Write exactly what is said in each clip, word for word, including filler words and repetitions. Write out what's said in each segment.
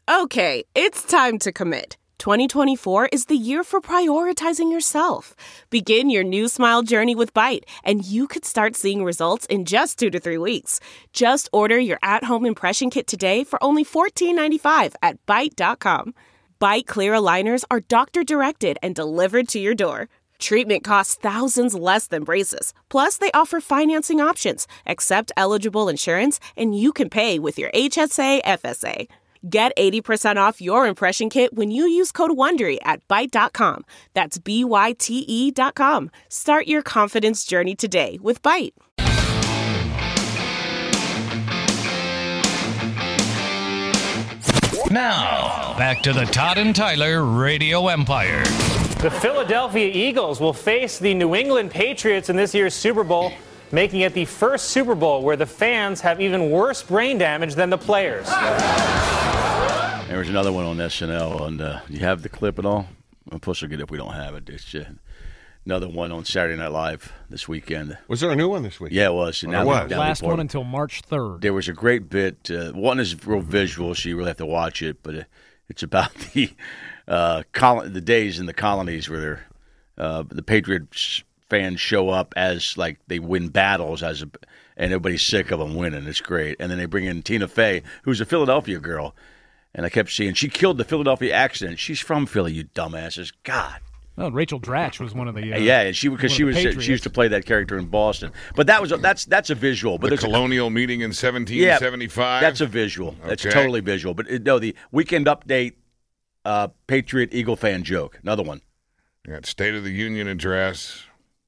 Okay, it's time to commit. twenty twenty-four is the year for prioritizing yourself. Begin your new smile journey with Byte, and you could start seeing results in just two to three weeks. Just order your at-home impression kit today for only fourteen ninety-five at byte dot com. Byte clear aligners are doctor-directed and delivered to your door. Treatment costs thousands less than braces. Plus, they offer financing options, accept eligible insurance, and you can pay with your H S A F S A. Get eighty percent off your impression kit when you use code WONDERY at byte dot com. That's B Y T E dot com. Start your confidence journey today with Byte. Now, back to the Todd and Tyler Radio Empire. The Philadelphia Eagles will face the New England Patriots in this year's Super Bowl, making it the first Super Bowl where the fans have even worse brain damage than the players. There was another one on S N L. On uh, you have the clip and all? Of course, we'll get it if we don't have it. It's uh, another one on Saturday Night Live this weekend. Was there a new one this week? Yeah, it was. Oh, it was. Last one until March third. There was a great bit. Uh, one is real visual, so you really have to watch it, but it, it's about the uh, col- the days in the colonies where they're, uh, the Patriots fans show up as like they win battles as a, and everybody's sick of them winning. It's great. And then they bring in Tina Fey, who's a Philadelphia girl. And I kept seeing she killed the Philadelphia accent. She's from Philly, you dumbasses. God. Oh, Rachel Dratch was one of the uh, yeah, and she because she was she used to play that character in Boston. But that was a, that's that's a visual. But the colonial a, meeting in seventeen seventy-five. Yeah, that's a visual. Okay. That's totally visual. But it, no, the Weekend Update uh, Patriot Eagle fan joke. Another one. You got State of the Union address.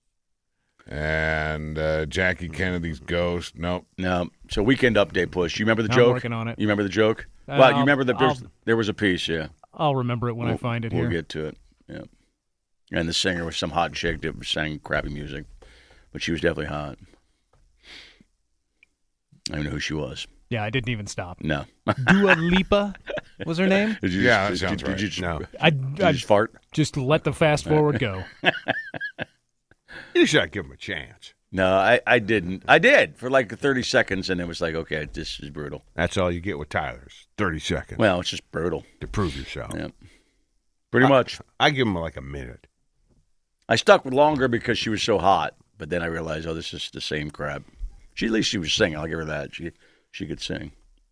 And uh, Jackie Kennedy's ghost. Nope. No. So Weekend Update push. You remember the I'm joke? working on it. You remember the joke? Uh, well, you I'll, remember that I'll, there was a piece, yeah. I'll remember it when we'll, I find it we'll here. We'll get to it, yeah. And the singer was some hot chick that sang crappy music. But she was definitely hot. I don't know who she was. Yeah, I didn't even stop. No. Dua Lipa was her name? Did you yeah, just, that sounds did, right. Did you just, no. I, did I you just fart? Just let the fast forward go. You should give him a chance. No, I, I didn't. I did for like thirty seconds, and it was like, okay, this is brutal. That's all you get with Tyler's, thirty seconds. Well, it's just brutal. To prove yourself. Yeah. Pretty I, much. I give him like a minute. I stuck with longer because she was so hot, but then I realized, oh, this is the same crap. She At least she was singing. I'll give her that. She she could sing.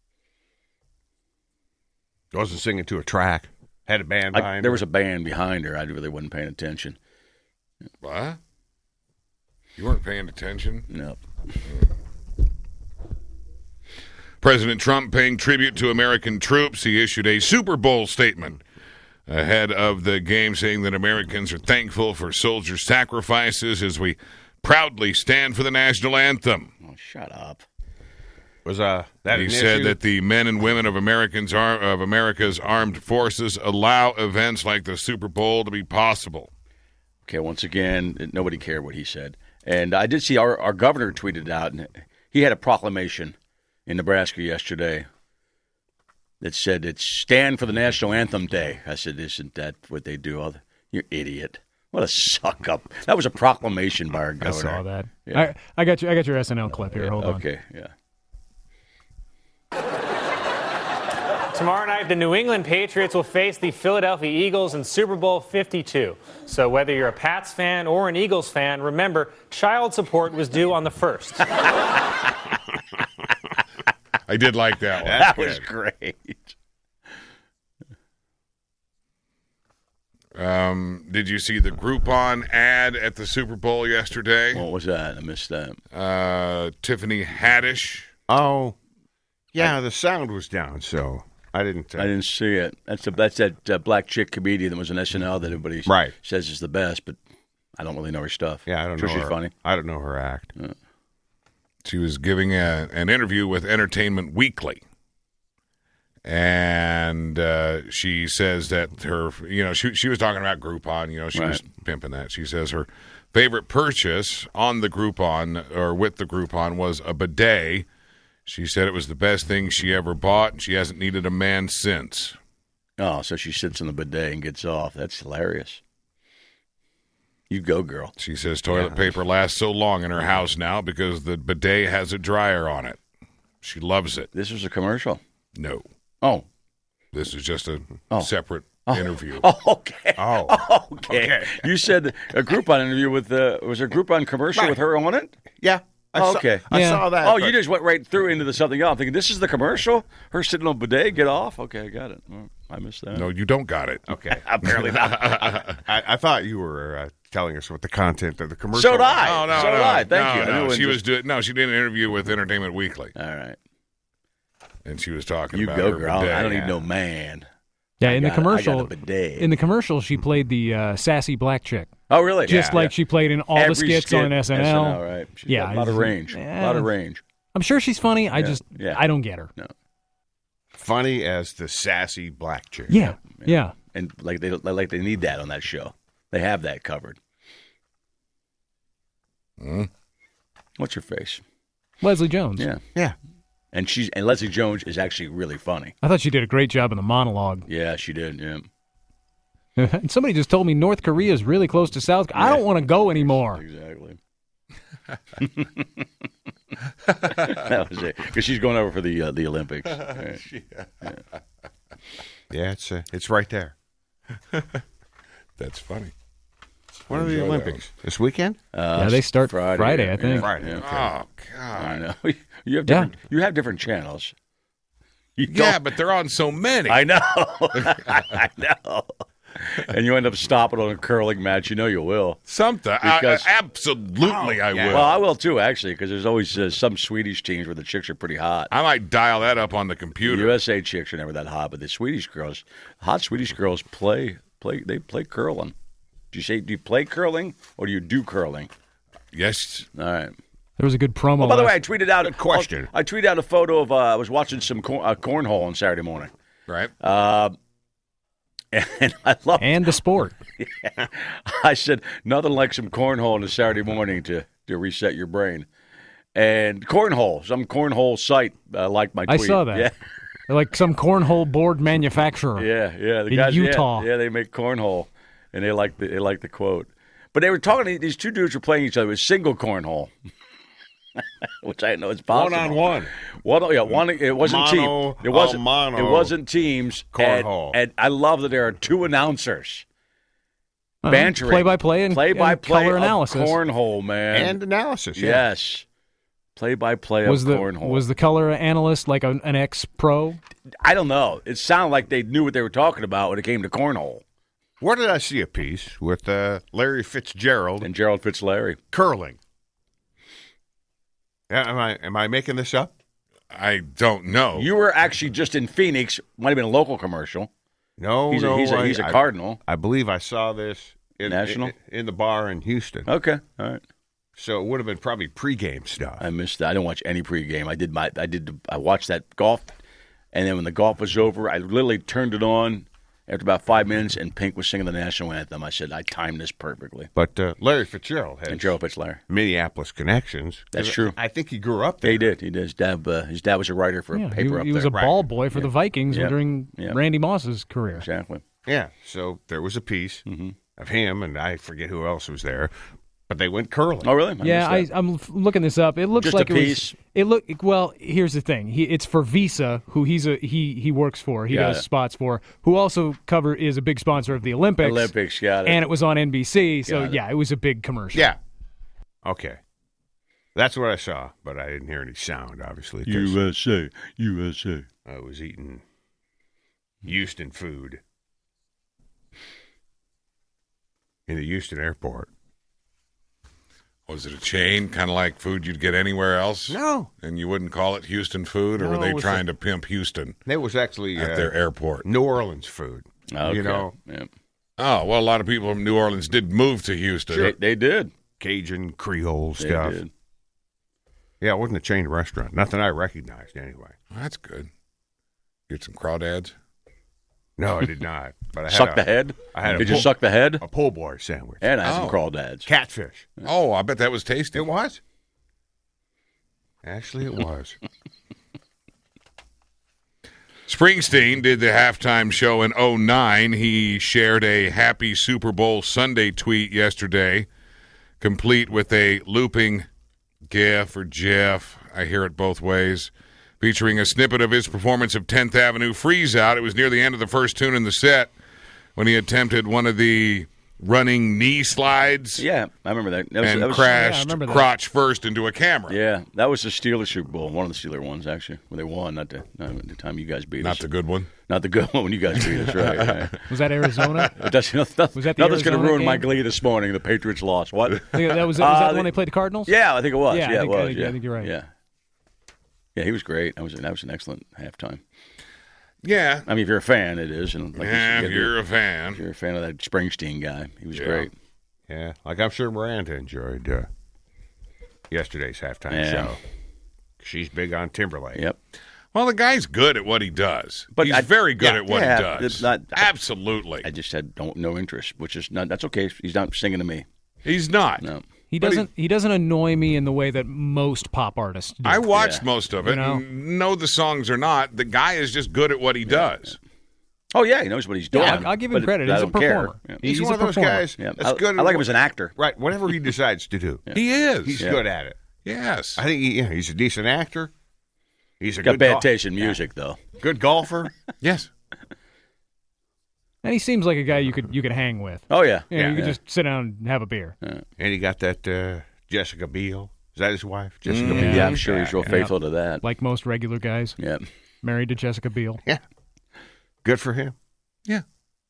Wasn't singing to a track. Had a band behind I, her. There was a band behind her. I really wasn't paying attention. What? You weren't paying attention? No. President Trump paying tribute to American troops. He issued a Super Bowl statement ahead of the game saying that Americans are thankful for soldiers' sacrifices as we proudly stand for the national anthem. Oh, shut up. Was uh that he an said issue? that the men and women of Americans ar- of America's armed forces allow events like the Super Bowl to be possible. Okay, once again, nobody cared what he said. And I did see our, our governor tweeted out, and he had a proclamation in Nebraska yesterday that said it's Stand for the National Anthem Day. I said, isn't that what they do? Oh, you idiot. What a suck up. That was a proclamation by our governor. I saw that. Yeah. I, I got you. I got your S N L clip here. Hold yeah, on. Okay, yeah. Tomorrow night, the New England Patriots will face the Philadelphia Eagles in Super Bowl fifty-two. So whether you're a Pats fan or an Eagles fan, remember, child support was due on the first. I did like that one. That was great. Um, did you see the Groupon ad at the Super Bowl yesterday? What was that? I missed that. Uh, Tiffany Haddish. Oh, yeah, I, the sound was down, so I didn't. Uh, I didn't see it. That's a, that's that uh, black chick comedian that was on S N L that everybody right. says is the best, but I don't really know her stuff. Yeah, I don't sure know she's her. funny. I don't know her act. Yeah. She was giving a, an interview with Entertainment Weekly. And uh, she says that her, you know, she she was talking about Groupon. You know, she right. was pimping that. She says her favorite purchase on the Groupon or with the Groupon was a bidet. She said it was the best thing she ever bought, and she hasn't needed a man since. Oh, so she sits in the bidet and gets off. That's hilarious. You go, girl. She says toilet yeah. paper lasts so long in her house now because the bidet has a dryer on it. She loves it. This was a commercial? No. Oh. This is just a Oh. separate interview. Oh, okay. Oh. okay. Okay. You said a Groupon interview with the was there a Groupon commercial Right. with her on it? Yeah. I Oh, saw- okay. I Yeah. saw that. Oh, but- you just went right through into the something else. I'm thinking this is the commercial. Her sitting on bidet. Get off. Okay, I got it. Oh, I missed that. No, you don't got it. Okay. apparently not. I, I thought you were uh, telling us what the content of the commercial So did was. I. Oh, no, so no, did I. Thank no, you. I No, knew it she was just- doing. No, she did an interview with Entertainment Weekly, All right. and she was talking You about go, her girl. bidet. I don't need yeah. no man. Yeah, I in the got- I got commercial, a bidet. in the commercial, she played the uh, sassy black chick, Oh, really? just Yeah. like she played in all Every the skits skit, on S N L. right? She's Yeah, got a lot of it's- range. A lot of range. I'm sure she's funny. I Yeah, just, yeah. I don't get her. Funny as the sassy black chick. Yeah, yeah. And like they like they need that on that show. They have that covered. Mm. What's your face? Leslie Jones. Yeah. Yeah. And she's and Leslie Jones is actually really funny. I thought she did a great job in the monologue. Yeah, she did. Yeah. And somebody just told me North Korea is really close to South. I don't want to go anymore. Exactly. That was it. Because she's going over for the uh, the Olympics. Right. Yeah, it's uh, it's right there. That's funny. When are the Enjoy that Olympics? This weekend? Uh, Yeah, they start Friday, Friday, I yeah. think. Friday. Yeah. Oh I God. know. You have different. You have different channels. You Yeah, don't- but they're on so many. I know. I know. And you end up stopping on a curling match. You know you will. Something. I- Because- I- absolutely, I yeah. will. Well, I will too, actually, because there's always uh, some Swedish teams where the chicks are pretty hot. I might dial that up on the The computer. U S A chicks are never that hot, but the Swedish girls, hot Swedish girls, play play. They play curling. Do you say do you play curling or do you do curling? Yes. All right. There was a good promo. Oh, by the way, I last- tweeted out a question. I tweeted out a photo of uh, I was watching some cor- uh, cornhole on Saturday morning, Right. uh, and I love. and the sport. I said nothing like some cornhole on a Saturday morning to to reset your brain. And cornhole, some cornhole site uh, like my I tweet. saw that. Yeah, They're like some cornhole board manufacturer. yeah, yeah. The In guys, yeah, Utah. yeah, they make cornhole, and they like the they like the quote. But they were talking. These two dudes were playing each other. It was single cornhole, which I know is possible. One on one. One, yeah, one. It wasn't Mono, team. It wasn't. oh, mono. It wasn't teams. Cornhole. And, and I love that there are two announcers Uh, bantering, play-by-play and, play by and play color of analysis. cornhole, man. And analysis. Yeah. yes, play by play was of the cornhole. was the color analyst like a, an ex-pro? I don't know. It sounded like they knew what they were talking about when it came to cornhole. Where did I see a piece with uh, Larry Fitzgerald And Gerald Fitzlarry. curling? Yeah, am I am I making this up? I don't know. You were actually just in Phoenix. Might have been a local commercial. No, He's a, no. he's a, I, he's a I- Cardinal. I believe I saw this in, National? in, in the bar in Houston. Okay, all right. So it would have been probably pregame stuff. I missed that. I didn't watch any pregame. I did my. I did. I watched that golf, and then when the golf was over, I literally turned it on after about five minutes, and Pink was singing the national anthem. I said, I timed this perfectly. But uh, Larry Fitzgerald has And Gerald Fitzlarry. Minneapolis connections. That's true. I think he grew up Yeah, there. he did. He did. His dad. Uh, his dad was a writer for Yeah, a he, paper up he was there. a ball boy for the Vikings Yeah. during Yeah. Randy Moss's career. Exactly. Yeah, so there was a piece Mm-hmm. of him, and I forget who else was there, but they went curling. Oh, really? Yeah, I, missed that. I'm f- looking this up. It looks Just a like it piece? was. It look well. Here's the thing. He, it's for Visa, who he's a he he works for. He Got does it. spots for. Who also cover is a big sponsor of the Olympics. Olympics. Got it. And it was on N B C. So Got it. yeah, it was a big commercial. Yeah. Okay. That's what I saw, but I didn't hear any sound, obviously, 'cause U S A. U S A. I was eating Houston food in the Houston airport. Was it a chain, kind of like food you'd get anywhere else? No. And you wouldn't call it Houston food, or No, were they it was trying a- to pimp Houston It was actually at uh, their airport? New Orleans food. Okay. You know, Yeah. Oh, well, a lot of people from New Orleans did move to Houston. They, they did. Cajun, Creole They stuff. did. Yeah, it wasn't a chain restaurant. Nothing I recognized anyway. Well, that's good. Get some crawdads. No, I did not. But I had Suck a, the head? I had a Did you pull- suck the head? a po' boy sandwich. And I had some Oh. crawdads. Catfish. Oh, I bet that was tasty. It was. Actually, it was. Springsteen did the halftime show in oh nine. He shared a happy Super Bowl Sunday tweet yesterday, complete with a looping gif or gif. I hear it both ways, featuring a snippet of his performance of tenth Avenue Freeze Out. It was near the end of the first tune in the set when he attempted one of the running knee slides. Yeah, I remember that. that was, and that was, crashed yeah, crotch first into a camera. Yeah, that was the Steelers Super Bowl, one of the Steeler ones, actually, when they won, not the, not the time you guys beat Not us. the good one. Not the good one when you guys beat us, right. right. Was that Arizona? That's, nothing, Was that the nothing's going to Arizona ruin my game? glee this morning. The Patriots lost. What? I think that was, was Uh, that the one they played the Cardinals? Yeah, I think it was. Yeah, Yeah, I think- it I was. think- yeah. I think you're right. Yeah. Yeah, he was great. That was, that was an excellent halftime. Yeah. I mean, if you're a fan, it is. And like yeah, you if said, you're a if fan. you're a fan of that Springsteen guy, he was Yeah. great. Yeah, like I'm sure Miranda enjoyed uh, yesterday's halftime Yeah. show. She's big on Timberlake. Yep. Well, the guy's good at what he does. But He's I- very good yeah, at what yeah, he does. it's not- Absolutely. I just had don't, no interest, which is not. That's okay. He's not singing to me. He's not. No. He But he- doesn't. He, doesn't annoy me in the way that most pop artists do. I watched Yeah. most of it You know? and know the songs or not. The guy is just good at what he does. Oh yeah, he knows what he's doing. Yeah, I'll- I'll give him but credit. I He's a don't care. performer. Yeah. He's, He's one a of those performer. guys Yeah. that's I, good. I at like him what- as an actor. Right, whatever he decides to do. He is. He's Yeah. good at it. Yes. I think he, yeah, he's a decent actor. He's a Got good bad gol- taste in music, though. Good golfer. Yes. And he seems like a guy you could you could hang with. Oh yeah. You know, Yeah. you could Yeah. just sit down and have a beer. And he got that uh, Jessica Biel. Is that his wife? Jessica Mm, Biel. Yeah, I'm sure he's real yeah. faithful to that. Like most regular guys, Yeah. married to Jessica Biel. Yeah. Good for him. Yeah.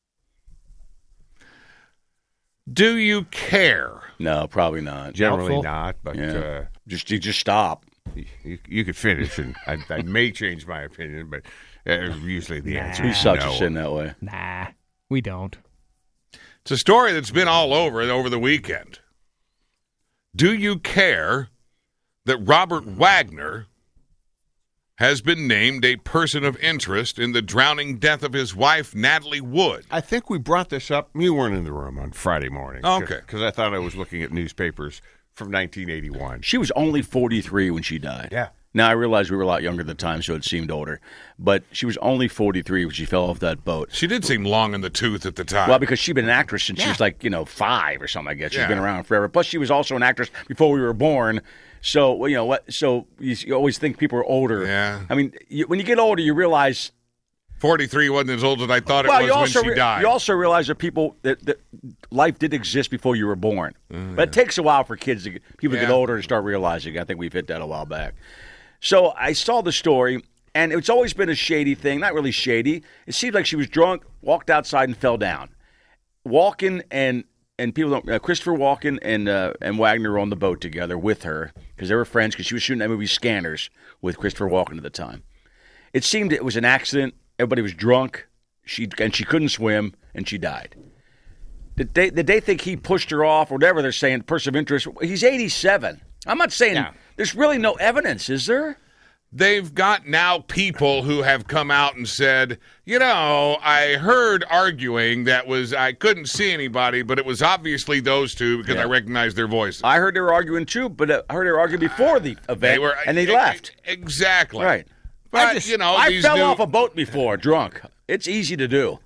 Do you care? No, probably not. Generally Doubtful. not, but Yeah. uh, Just you just stop. you, you could finish, and I, I may change my opinion, but uh, usually the answer We is suck no. to sin that way. Nah, we don't. It's a story that's been all over over the weekend. Do you care that Robert Wagner has been named a person of interest in the drowning death of his wife, Natalie Wood? I think we brought this up. You weren't in the room on Friday morning. Okay. Because I thought I was looking at newspapers from nineteen eighty-one. She was only forty-three when she died. Yeah. Now I realize we were a lot younger at the time, so it seemed older. But she was only forty-three when she fell off that boat. She did seem long in the tooth at the time. Well, because she'd been an actress since she was like, you know, five or something, I guess. She's Yeah. been around forever. Plus, she was also an actress before we were born. So, well, you know what? So you, you always think people are older. Yeah. I mean, you, when you get older, you realize. forty-three wasn't as old as I thought it Well, was you when also she re- died. you also realize that people that, that life did exist before you were born. But it takes a while for kids to get, people to Yeah. get older and start realizing. I think we've hit that a while back. So I saw the story, and it's always been a shady thing. Not really shady. It seemed like she was drunk, walked outside, and fell down. Walken and and people don't. Uh, Christopher Walken and uh, and Wagner were on the boat together with her because they were friends. Because she was shooting that movie Scanners with Christopher Walken at the time. It seemed it was an accident. Everybody was drunk. She and she couldn't swim, and she died. Did they did they think he pushed her off or whatever they're saying? Person of interest. He's eighty-seven. I'm not saying Yeah. there's really no evidence, is there? They've got now people who have come out and said, you know, I heard arguing that was, I couldn't see anybody, but it was obviously those two because Yeah. I recognized their voices. I heard they were arguing too, but uh, I heard they were arguing before the event, They were, and they e- left. Exactly. Right. But, I just, you know, I these fell new, off a boat before, drunk. It's easy to do.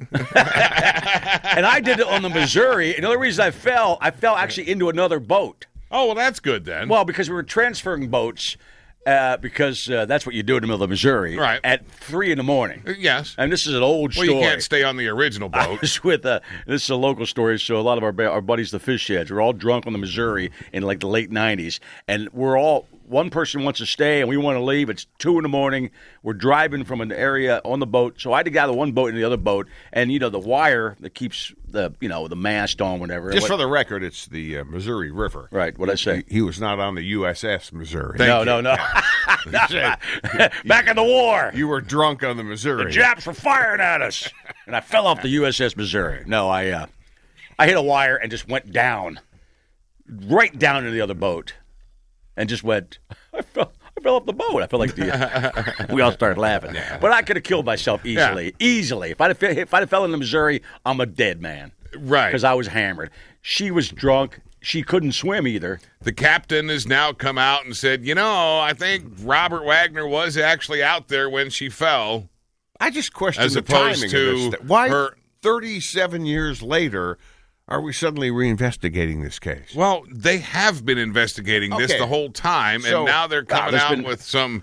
And I did it on the Missouri. And the only reason I fell, I fell actually into another boat. Oh, well, that's good then. Well, because we were transferring boats, uh, because uh, that's what you do in the middle of the Missouri Right. at three in the morning. yes. And this is an old Well, story. you can't stay on the original I boat. was with uh, this is a local story. So a lot of our ba- our buddies, the fish heads, were all drunk on the Missouri in like the late nineties, and we're all one person wants to stay and we want to leave. It's two in the morning. We're driving from an area on the boat, so I had to get out of one boat into the other boat, and you know the wire that keeps the you know the mast on, whatever. Just What- for the record, it's the uh, Missouri River. right, what I say? He, he was not on the U S S Missouri. No, no, no, Back in the war. You were drunk on the Missouri. The Japs were firing at us, and I fell off the U S S Missouri. No, I uh, I hit a wire and just went down, right down into the other boat, and just went. I fell, I fell off the boat. I felt like the. We all started laughing, but I could have killed myself easily, Yeah. easily. If I'd have, if I'd have fell in the Missouri, I'm a dead man. Right. Because I was hammered. She was drunk. She couldn't swim either. The captain has now come out and said, you know, I think Robert Wagner was actually out there when she fell. I just question As the opposed timing to of this. Why, her- thirty-seven years later, are we suddenly reinvestigating this case? Well, they have been investigating this Okay. the whole time, So- and now they're coming there's out been- with some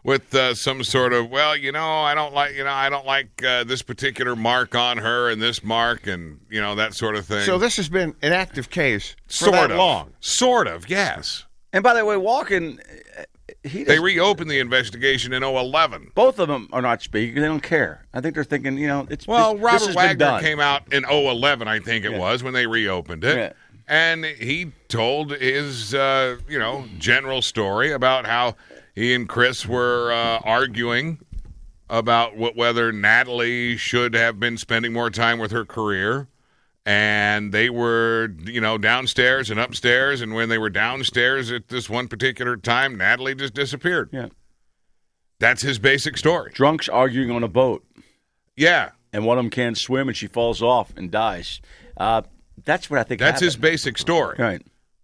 with uh, some sort of, well, you know, I don't like, you know, I don't like uh, this particular mark on her and this mark and, you know, that sort of thing. So this has been an active case for sort that of long. Sort of, yes. And by the way, Walken, he They does, reopened the investigation in oh eleven. both of them are not speaking. They don't care. I think they're thinking, you know, it's Well, this, Robert this has been Wagner done. came out in oh eleven, I think it Yeah. was, when they reopened it. Yeah. And he told his, uh, you know, general story about how he and Chris were uh, arguing about what, whether Natalie should have been spending more time with her career. And they were, you know, downstairs and upstairs. And when they were downstairs at this one particular time, Natalie just disappeared. Yeah. That's his basic story. Drunks arguing on a boat, Yeah. and one of them can't swim, and she falls off and dies. Uh, that's what I think That's his happened. basic story. Right.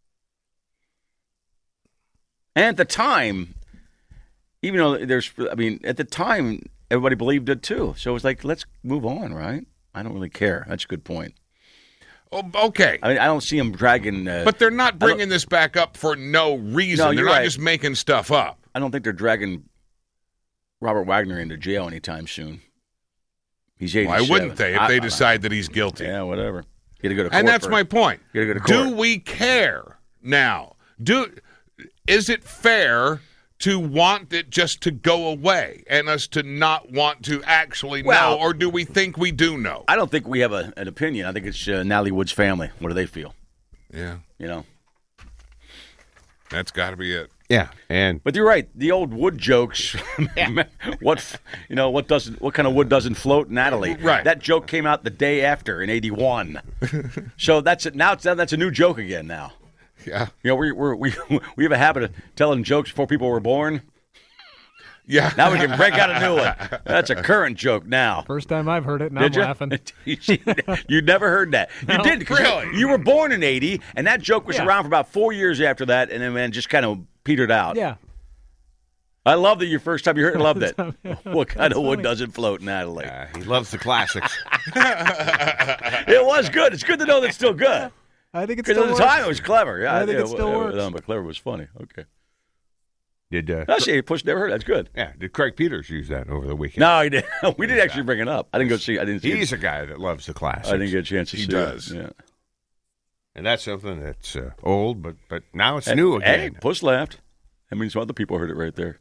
And at the time, even though there's, I mean, at the time, everybody believed it too. So it was like, let's move on, right? I don't really care. That's a good point. Oh, okay. I mean, I don't see them dragging. Uh, But they're not bringing this back up for no reason. No, they're you're not right. just making stuff up. I don't think they're dragging Robert Wagner into jail anytime soon. He's eighty-seven. Why wouldn't they if I- they I- decide that he's guilty? Yeah, whatever. You got to go to court. And that's for- my point. You gotta go to Do court. we care now? Do is it fair to want it just to go away and us to not want to actually Well- know, or do we think we do know? I don't think we have a, an opinion. I think it's uh, Natalie Wood's family. What do they feel? Yeah, You know. that's got to be it. Yeah, and But you're right. The old wood jokes. what you know? What doesn't? What kind of wood doesn't float? Natalie. Right. That joke came out the day after in eighty-one. So that's it. Now it's, that's a new joke again. Now. Yeah, You know, we we we we have a habit of telling jokes before people were born. yeah. Now we can break out a new one. That's a current joke now. First time I've heard it, and Did I'm you? laughing. You never heard that. You No. did. 'cause Really? You were born in eighty, and that joke was Yeah. around for about four years after that, and then man, just kind of petered out. Yeah. I love that your first time you heard it. Loved it. What kind That's of wood funny. doesn't float, Natalie? uh, he loves the classics. It was good. It's good to know that's still good. I think it's Because still at the works. time it was clever. Yeah, I think yeah, it still yeah, works. no, but clever was funny. Okay. Did uh, Actually, Push never heard. That's good. yeah? Did Craig Peters use that over the weekend? No, he did. We did actually bring it up. I didn't go see. I didn't see. He's it. a guy that loves the classics. I didn't get a chance to He see does. it. Yeah. and that's something that's uh, old, but but now it's new Hey, again. Push laughed. I mean, some other people heard it right there.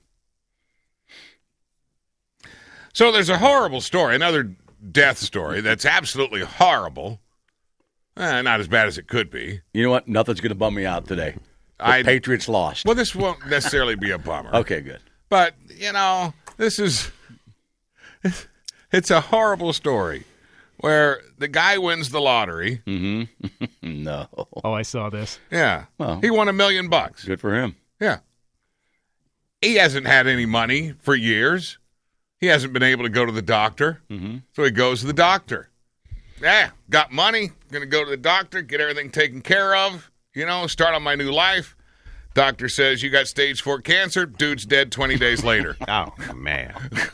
So there's a horrible story, another death story that's absolutely horrible. Eh, not as bad as it could be. You know what? Nothing's going to bum me out today. The I- Patriots lost. Well, this won't necessarily be a bummer. Okay, good. But, you know, this is it's a horrible story where the guy wins the lottery. No. Oh, I saw this. Yeah. Well. He won a million bucks. Good for him. Yeah. He hasn't had any money for years. He hasn't been able to go to the doctor. Mm-hmm. So he goes to the doctor. Yeah, got money. Going to go to the doctor, get everything taken care of, you know, start on my new life. Doctor says, you got stage four cancer. Dude's dead twenty days later. Oh man,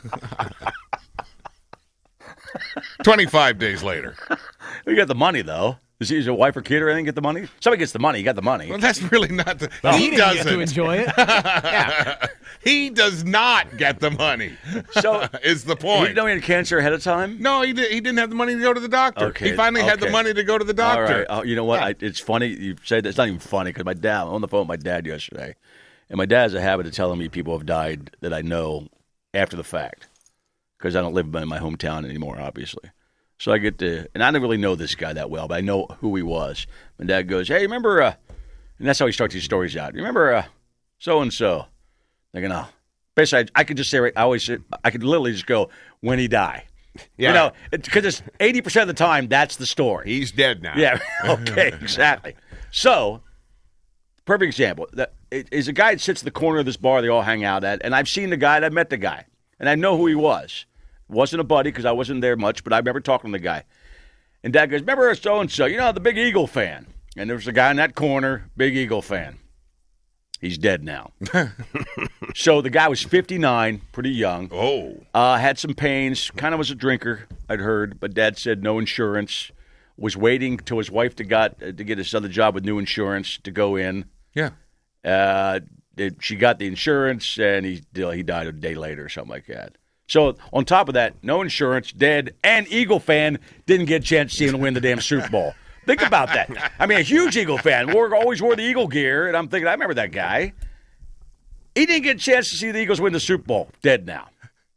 twenty-five days later. You got the money, though. Does his wife or kid or anything get the money? Somebody gets the money. You got the money. Well, that's really not the... He he didn't get to doesn't. enjoy it. He does not get the money. So is the he point. didn't know he had cancer ahead of time? No, he, did, he didn't have the money to go to the doctor. Okay, He finally had the okay. money to go to the doctor. All right. Oh, you know what? I, it's funny you say that. It's not even funny because my dad, I'm on the phone with my dad yesterday, and my dad has a habit of telling me people have died that I know after the fact because I don't live in my hometown anymore, obviously. So I get to, and I didn't really know this guy that well, but I know who he was. My dad goes, hey, remember, uh, and that's how he starts these stories out. Remember uh, so-and-so? Like, no. Basically, I, I could just say, right, I always, I could literally just go, when he die. Yeah. You know, because it's eighty percent of the time, that's the story. he's dead now. Yeah, okay, exactly. So, perfect example. That is a guy that sits in the corner of this bar they all hang out at, and I've seen the guy, and I've met the guy, and I know who he was. Wasn't a buddy because I wasn't there much, but I remember talking to the guy. And Dad goes, remember so-and-so, you know, the big Eagle fan. And there was a guy in that corner, big Eagle fan. He's dead now. So the guy was fifty-nine, pretty young. Oh. Uh, had some pains, kind of was a drinker, I'd heard, but Dad said no insurance. Was waiting till his wife to got uh, to get his other job with new insurance to go in. Yeah. Uh, it, she got the insurance, and he he died a day later or something like that. So on top of that, no insurance, dead, and Eagle fan didn't get a chance to see him win the damn Super Bowl. Think about that. I mean, a huge Eagle fan. Wore, always wore the Eagle gear, and I'm thinking, I remember that guy. He didn't get a chance to see the Eagles win the Super Bowl. Dead now.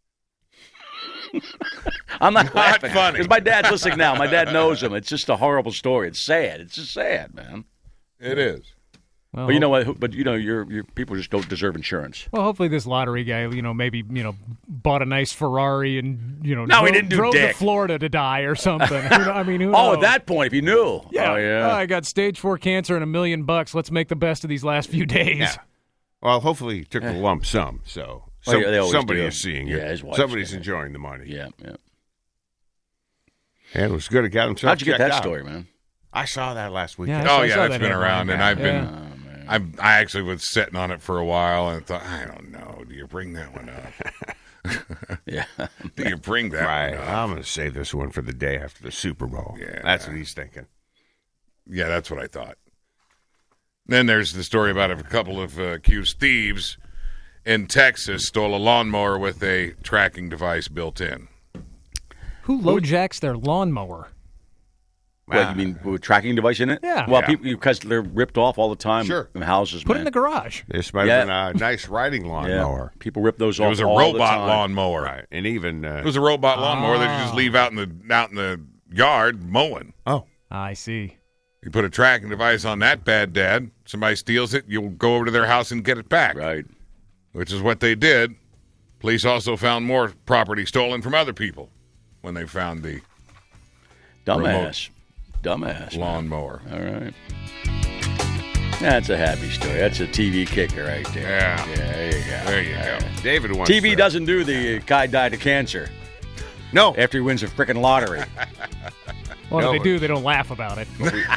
I'm not, not laughing. Funny. Because my dad's listening now. My dad knows him. It's just a horrible story. It's sad. It's just sad, man. It is. Well, But you know what? But you know, your your people just don't deserve insurance. Well, hopefully this lottery guy, you know, maybe you know, bought a nice Ferrari and you know, No, drove, he didn't do drove dick. to Florida to die or something. Who kno- I mean, who Oh, knows? at that point, if you knew. Yeah, Oh, yeah. Oh, I got stage four cancer and a million bucks. Let's make the best of these last few days. Yeah. Well, hopefully he took a lump sum, so Oh, some, yeah, they always somebody do. is seeing Yeah, it. his wife's Somebody's getting it. enjoying the money. yeah, yeah. And it was good. It got himself How'd you get checked that out. story, man? I saw that last weekend. Yeah, I Oh saw- I yeah, saw that's that been headline. around, and I've been, Yeah. I I actually was sitting on it for a while and thought, I don't know, do you bring that one up? Yeah. Do you bring that Right. one up? I'm going to save this one for the day after the Super Bowl. Yeah. That's what he's thinking. Yeah, that's what I thought. Then there's the story about a couple of uh, accused thieves in Texas stole a lawnmower with a tracking device built in. Who lowjacks their lawnmower? What, you mean with a tracking device in it? Yeah. Well, Yeah. people because they're ripped off all the time. Sure. In houses, Put it man. in the garage. This might Yeah. have been a nice riding yeah. lawnmower. People rip those It off. was a all the robot time. lawnmower. Right. And even. Uh, It was a robot lawnmower that you just Ah. leave out in the out in the yard mowing. oh. I see. You put a tracking device on that bad dad. Somebody steals it, you'll go over to their house and get it back. Right. Which is what they did. Police also found more property stolen from other people when they found the Dumbass. Dumbass. man. lawnmower. All right. That's a happy story. That's a T V kicker right there. Yeah. Yeah, there you go. There you go. David wants T V to- doesn't do the guy died of cancer No. after he wins a freaking lottery. Well, No, if they do, they don't laugh about it.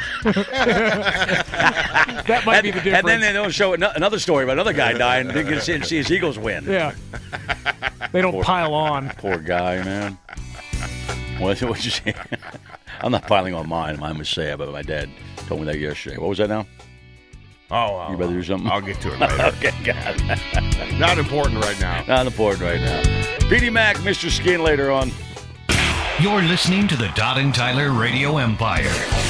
That might and, be the and difference. then they don't show ano- another story about another guy dying and didn't get to see, see his Eagles win. yeah. They don't pile on. Poor guy, man. What what you say? I'm not piling on mine. Mine was sad, but my dad told me that yesterday. What was that now? Oh, I'll, You better do something? I'll get to it later. Okay, God. Not important right now. Not important right now. P D Mac, Mister Skin later on. You're listening to the Todd and Tyler Radio Empire.